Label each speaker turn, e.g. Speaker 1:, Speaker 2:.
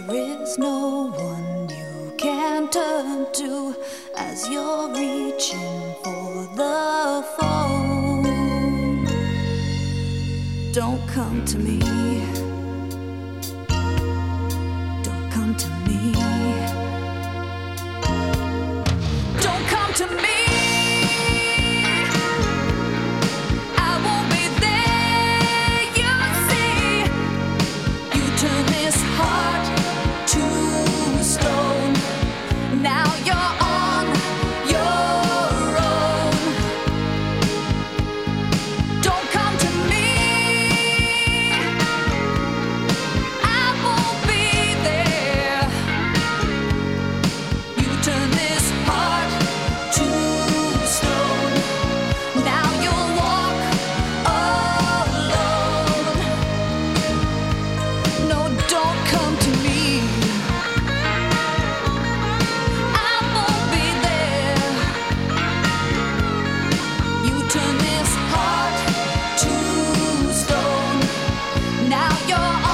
Speaker 1: is no one you can turn to as you're reaching for the phone. Don't come to me. Don't come to me. Don't come to me. Now you're on your own. Don't come to me. I won't be there. You turn this heart to stone. Now you'll walk alone. No, don't come to me. Turn this heart to stone. Now you're